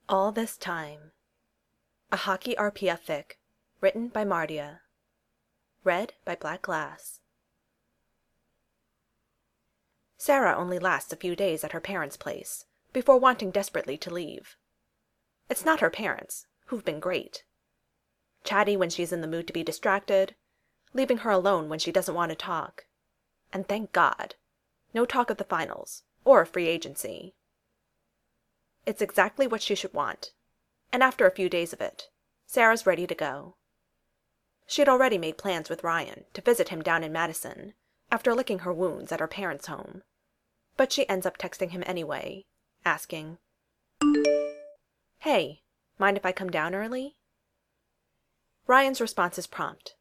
All This Time. A Hockey RPF fic, written by Mardia. Read by Black Glass. Sarah only lasts a few days at her parents' place, before wanting desperately to leave. It's not her parents, who've been great. Chatty when she's in the mood to be distracted, leaving her alone when she doesn't want to talk. And thank God, no talk of the finals, or of free agency. It's exactly what she should want, and after a few days of it, Sarah's ready to go. She had already made plans with Ryan to visit him down in Madison, after licking her wounds at her parents' home, but she ends up texting him anyway, asking, "Hey, mind if I come down early?" Ryan's response is prompt.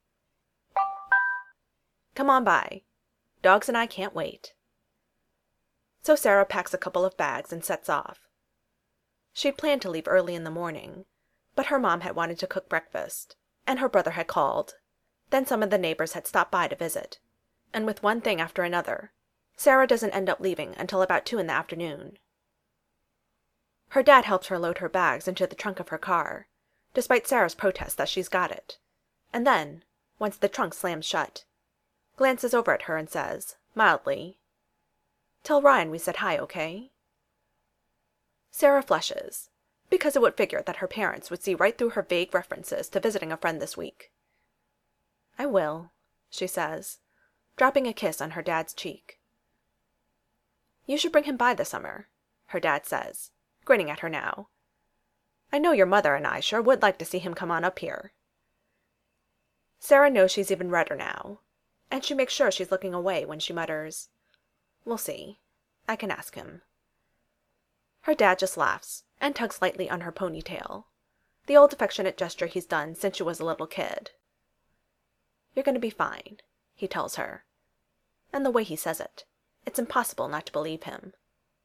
"Come on by. Dogs and I can't wait." So Sarah packs a couple of bags and sets off. She'd planned to leave early in the morning, but her mom had wanted to cook breakfast, and her brother had called. Then some of the neighbors had stopped by to visit, and with one thing after another, Sarah doesn't end up leaving until about 2 in the afternoon. Her dad helps her load her bags into the trunk of her car, despite Sarah's protest that she's got it, and then, once the trunk slams shut, glances over at her and says, mildly, "Tell Ryan we said hi, okay?" Sarah flushes, because it would figure that her parents would see right through her vague references to visiting a friend this week. "I will," she says, dropping a kiss on her dad's cheek. "You should bring him by this summer," her dad says, grinning at her now. "I know your mother and I sure would like to see him come on up here." Sarah knows she's even redder now, and she makes sure she's looking away when she mutters, "We'll see. I can ask him." Her dad just laughs and tugs lightly on her ponytail, the old affectionate gesture he's done since she was a little kid. "You're going to be fine," he tells her, and the way he says it, it's impossible not to believe him.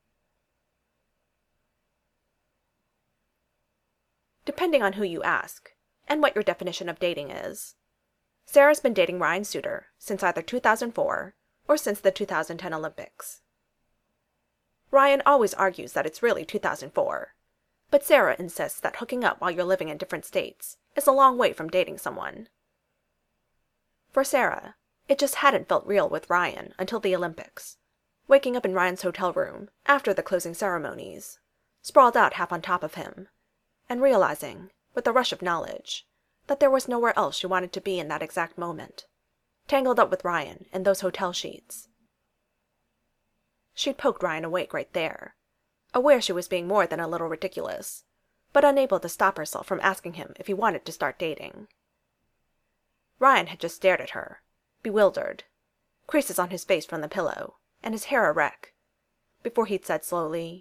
Depending on who you ask, and what your definition of dating is, Sarah's been dating Ryan Suter since either 2004 or since the 2010 Olympics. Ryan always argues that it's really 2004, but Sarah insists that hooking up while you're living in different states is a long way from dating someone. For Sarah, it just hadn't felt real with Ryan until the Olympics, waking up in Ryan's hotel room after the closing ceremonies, sprawled out half on top of him, and realizing, with a rush of knowledge, that there was nowhere else she wanted to be in that exact moment, tangled up with Ryan in those hotel sheets. She'd poked Ryan awake right there, aware she was being more than a little ridiculous, but unable to stop herself from asking him if he wanted to start dating. Ryan had just stared at her, bewildered, creases on his face from the pillow, and his hair a wreck, before he'd said slowly,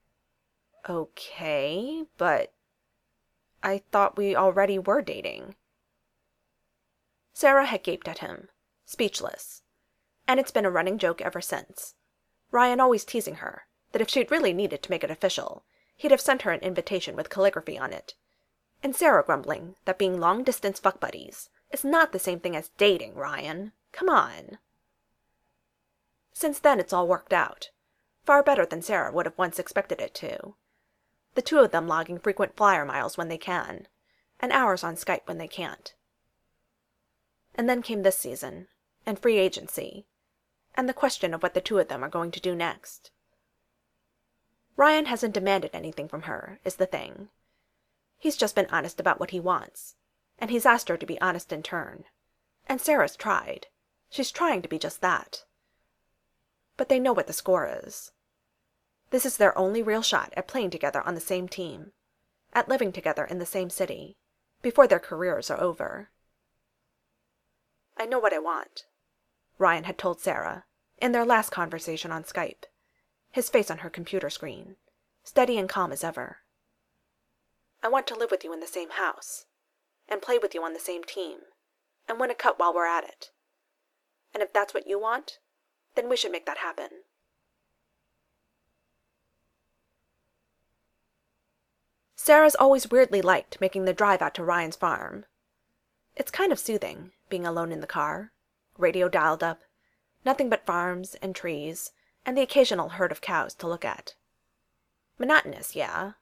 "Okay, but I thought we already were dating." Sarah had gaped at him, speechless, and it's been a running joke ever since, Ryan always teasing her that if she'd really needed to make it official, he'd have sent her an invitation with calligraphy on it, and Sarah grumbling that being long-distance fuck buddies is not the same thing as dating, Ryan. Come on. Since then it's all worked out, far better than Sarah would have once expected it to, the two of them logging frequent flyer miles when they can, and hours on Skype when they can't. And then came this season, and free agency, and the question of what the two of them are going to do next. Ryan hasn't demanded anything from her, is the thing. He's just been honest about what he wants, and he's asked her to be honest in turn. And Sarah's tried. She's trying to be just that. But they know what the score is. This is their only real shot at playing together on the same team, at living together in the same city, before their careers are over. "I know what I want," Ryan had told Sarah in their last conversation on Skype, his face on her computer screen, steady and calm as ever. "I want to live with you in the same house, and play with you on the same team, and win a cup while we're at it. And if that's what you want, then we should make that happen." Sarah's always weirdly liked making the drive out to Ryan's farm. It's kind of soothing, being alone in the car, radio dialed up, nothing but farms and trees, and the occasional herd of cows to look at. Monotonous, yeah,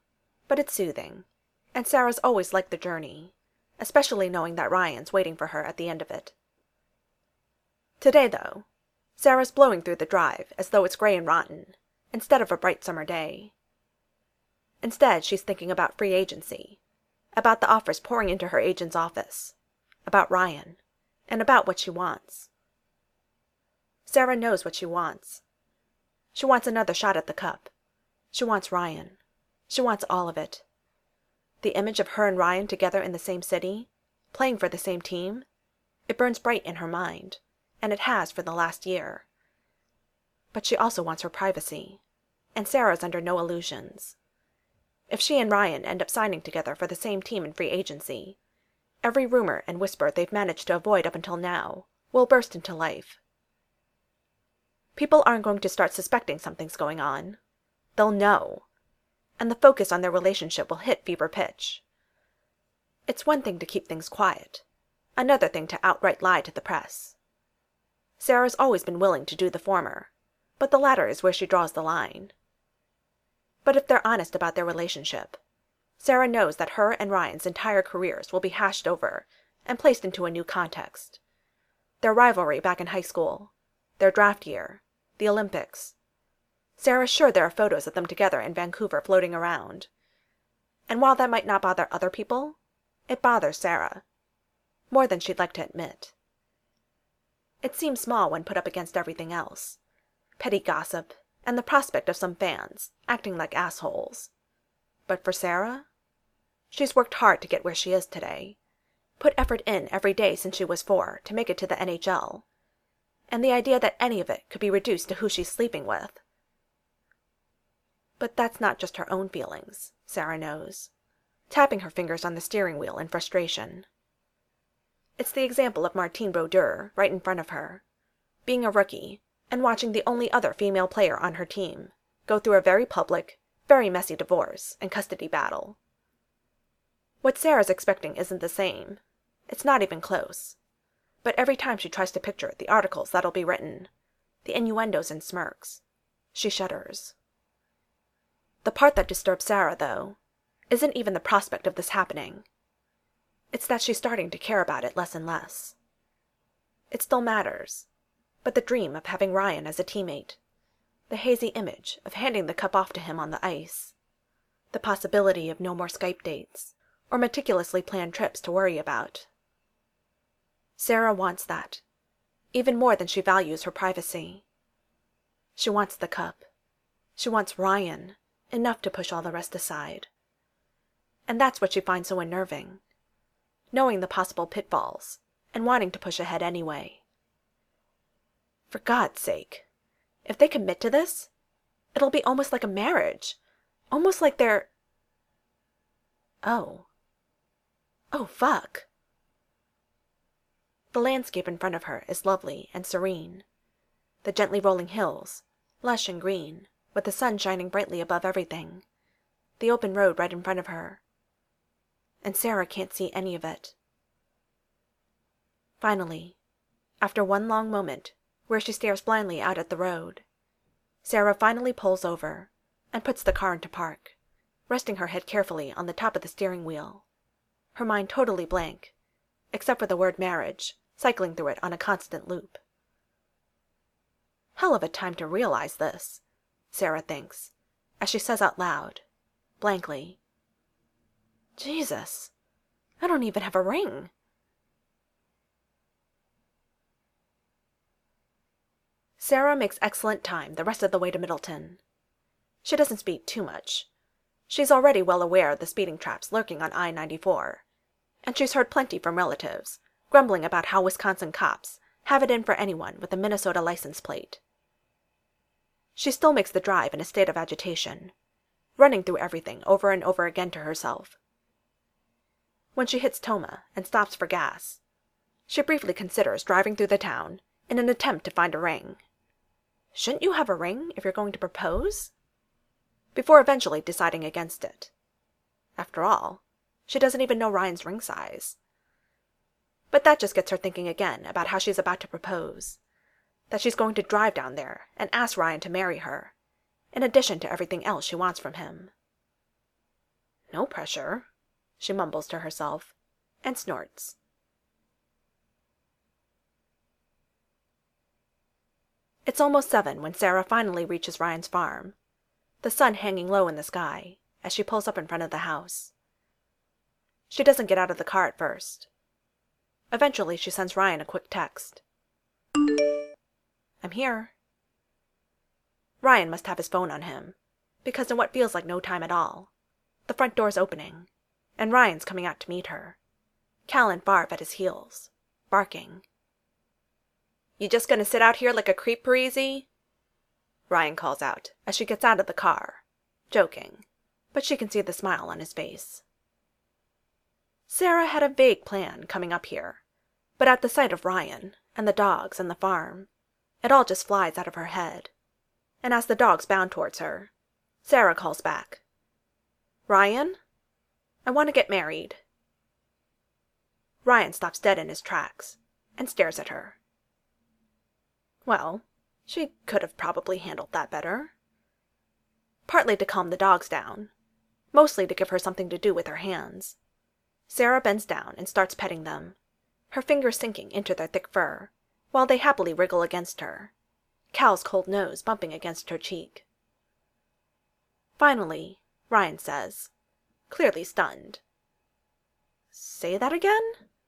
But it's soothing, and Sarah's always liked the journey, especially knowing that Ryan's waiting for her at the end of it. Today, though, Sarah's blowing through the drive as though it's gray and rotten, instead of a bright summer day. Instead, she's thinking about free agency, about the offers pouring into her agent's office, about Ryan, and about what she wants. Sarah knows what she wants. She wants another shot at the cup. She wants Ryan. She wants all of it. The image of her and Ryan together in the same city, playing for the same team, it burns bright in her mind, and it has for the last year. But she also wants her privacy, and Sarah's under no illusions. If she and Ryan end up signing together for the same team in free agency, every rumor and whisper they've managed to avoid up until now will burst into life. People aren't going to start suspecting something's going on. They'll know, and the focus on their relationship will hit fever pitch. It's one thing to keep things quiet, another thing to outright lie to the press. Sarah's always been willing to do the former, but the latter is where she draws the line. But if they're honest about their relationship, Sarah knows that her and Ryan's entire careers will be hashed over and placed into a new context. Their rivalry back in high school, their draft year, the Olympics. Sarah's sure there are photos of them together in Vancouver floating around. And while that might not bother other people, it bothers Sarah. More than she'd like to admit. It seems small when put up against everything else. Petty gossip, and the prospect of some fans acting like assholes. But for Sarah, she's worked hard to get where she is today, put effort in every day since she was 4 to make it to the NHL, and the idea that any of it could be reduced to who she's sleeping with. But that's not just her own feelings, Sarah knows, tapping her fingers on the steering wheel in frustration. It's the example of Martine Brodeur right in front of her, being a rookie and watching the only other female player on her team go through a very public, very messy divorce and custody battle. What Sarah's expecting isn't the same. It's not even close. But every time she tries to picture the articles that'll be written, the innuendos and smirks, she shudders. The part that disturbs Sarah, though, isn't even the prospect of this happening. It's that she's starting to care about it less and less. It still matters, but the dream of having Ryan as a teammate, the hazy image of handing the cup off to him on the ice, the possibility of no more Skype dates, or meticulously planned trips to worry about. Sarah wants that, even more than she values her privacy. She wants the cup. She wants Ryan, enough to push all the rest aside. And that's what she finds so unnerving, knowing the possible pitfalls and wanting to push ahead anyway. For God's sake, if they commit to this, it'll be almost like a marriage, almost like they're... Oh, fuck. The landscape in front of her is lovely and serene. The gently rolling hills, lush and green, with the sun shining brightly above everything. The open road right in front of her. And Sarah can't see any of it. Finally, after one long moment, where she stares blindly out at the road, Sarah finally pulls over and puts the car into park, resting her head carefully on the top of the steering wheel, her mind totally blank, except for the word marriage cycling through it on a constant loop. Hell of a time to realize this, Sarah thinks, as she says out loud, blankly, Jesus, I don't even have a ring. Sarah makes excellent time the rest of the way to Middleton. She doesn't speed too much. She's already well aware of the speeding traps lurking on I-94, and she's heard plenty from relatives, grumbling about how Wisconsin cops have it in for anyone with a Minnesota license plate. She still makes the drive in a state of agitation, running through everything over and over again to herself. When she hits Tomah and stops for gas, she briefly considers driving through the town in an attempt to find a ring. Shouldn't you have a ring if you're going to propose? Before eventually deciding against it. After all, she doesn't even know Ryan's ring size. But that just gets her thinking again about how she's about to propose. That she's going to drive down there and ask Ryan to marry her, in addition to everything else she wants from him. No pressure, she mumbles to herself, and snorts. It's almost 7 when Sarah finally reaches Ryan's farm, the sun hanging low in the sky as she pulls up in front of the house. She doesn't get out of the car at first. Eventually, she sends Ryan a quick text. I'm here. Ryan must have his phone on him, because in what feels like no time at all, the front door's opening, and Ryan's coming out to meet her, Cal and Barb at his heels, barking. You just gonna sit out here like a creep, Parisi? Ryan calls out as she gets out of the car, joking, but she can see the smile on his face. Sarah had a vague plan coming up here, but at the sight of Ryan, and the dogs, and the farm, it all just flies out of her head, and as the dogs bound towards her, Sarah calls back, Ryan? I want to get married. Ryan stops dead in his tracks, and stares at her. Well, she could have probably handled that better. Partly to calm the dogs down, mostly to give her something to do with her hands, Sarah bends down and starts petting them, her fingers sinking into their thick fur, while they happily wriggle against her, Cal's cold nose bumping against her cheek. Finally, Ryan says, clearly stunned, Say that again?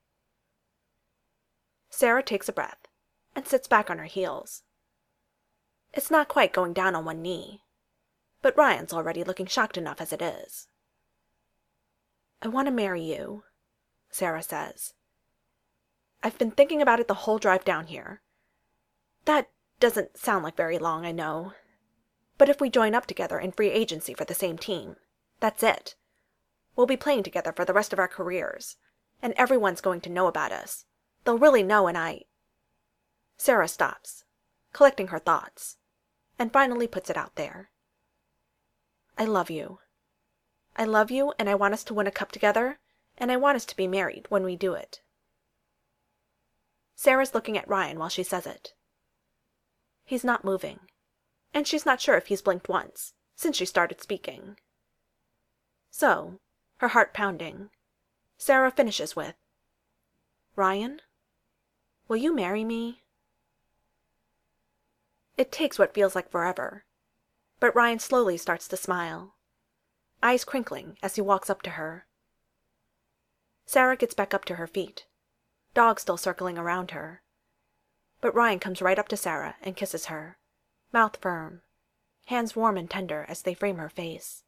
Sarah takes a breath and sits back on her heels. It's not quite going down on one knee, but Ryan's already looking shocked enough as it is. I want to marry you, Sarah says. I've been thinking about it the whole drive down here. That doesn't sound like very long, I know. But if we join up together in free agency for the same team, that's it. We'll be playing together for the rest of our careers, and everyone's going to know about us. They'll really know, and Sarah stops, collecting her thoughts, and finally puts it out there. I love you. I love you, and I want us to win a cup together, and I want us to be married when we do it. Sarah's looking at Ryan while she says it. He's not moving, and she's not sure if he's blinked once since she started speaking. So, her heart pounding, Sarah finishes with, Ryan, will you marry me? It takes what feels like forever, but Ryan slowly starts to smile, eyes crinkling as he walks up to her. Sarah gets back up to her feet, dogs still circling around her. But Ryan comes right up to Sarah and kisses her, mouth firm, hands warm and tender as they frame her face.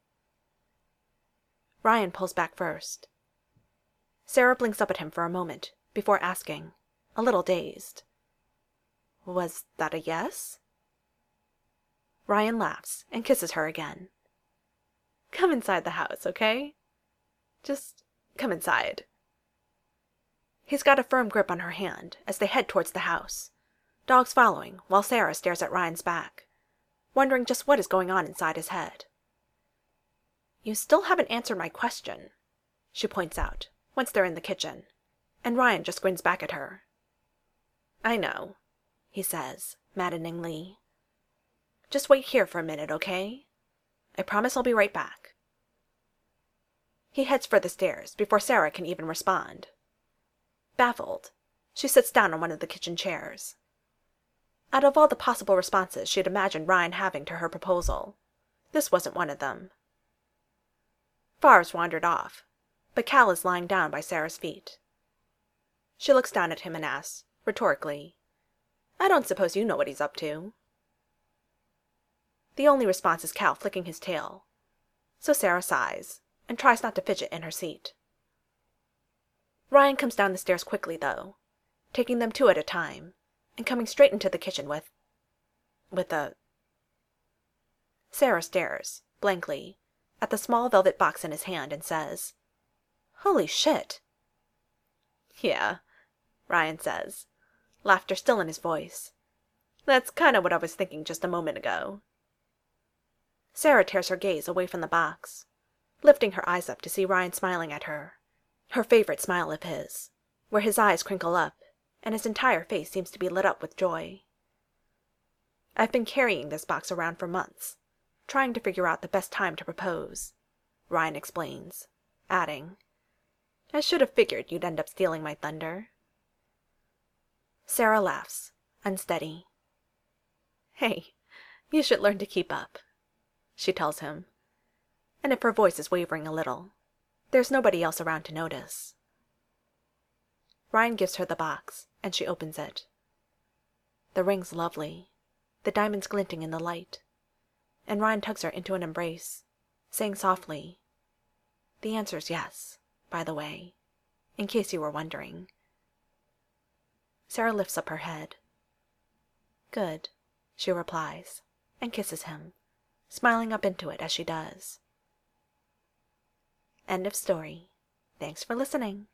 Ryan pulls back first. Sarah blinks up at him for a moment before asking, a little dazed, Was that a yes? Ryan laughs and kisses her again. Come inside the house, okay? Just come inside. He's got a firm grip on her hand as they head towards the house, dogs following while Sarah stares at Ryan's back, wondering just what is going on inside his head. You still haven't answered my question, she points out once they're in the kitchen, and Ryan just grins back at her. I know, he says, maddeningly. Just wait here for a minute, okay? I promise I'll be right back. He heads for the stairs before Sarah can even respond. Baffled, she sits down on one of the kitchen chairs. Out of all the possible responses she'd imagined Ryan having to her proposal, this wasn't one of them. Far's wandered off, but Cal is lying down by Sarah's feet. She looks down at him and asks, rhetorically, I don't suppose you know what he's up to. The only response is Cal flicking his tail, so Sarah sighs and tries not to fidget in her seat. Ryan comes down the stairs quickly, though, taking them 2 at a time, and coming straight into the kitchen with a... Sarah stares, blankly, at the small velvet box in his hand and says, Holy shit! Yeah, Ryan says, laughter still in his voice. That's kind of what I was thinking just a moment ago. Sarah tears her gaze away from the box, lifting her eyes up to see Ryan smiling at her, her favorite smile of his, where his eyes crinkle up and his entire face seems to be lit up with joy. I've been carrying this box around for months, trying to figure out the best time to propose, Ryan explains, adding, "I should have figured you'd end up stealing my thunder." Sarah laughs, unsteady. "Hey, you should learn to keep up," she tells him. And if her voice is wavering a little, there's nobody else around to notice. Ryan gives her the box, and she opens it. The ring's lovely, the diamonds glinting in the light, and Ryan tugs her into an embrace, saying softly, "The answer's yes, by the way, in case you were wondering." Sarah lifts up her head. "Good," she replies, and kisses him, smiling up into it as she does. End of story. Thanks for listening.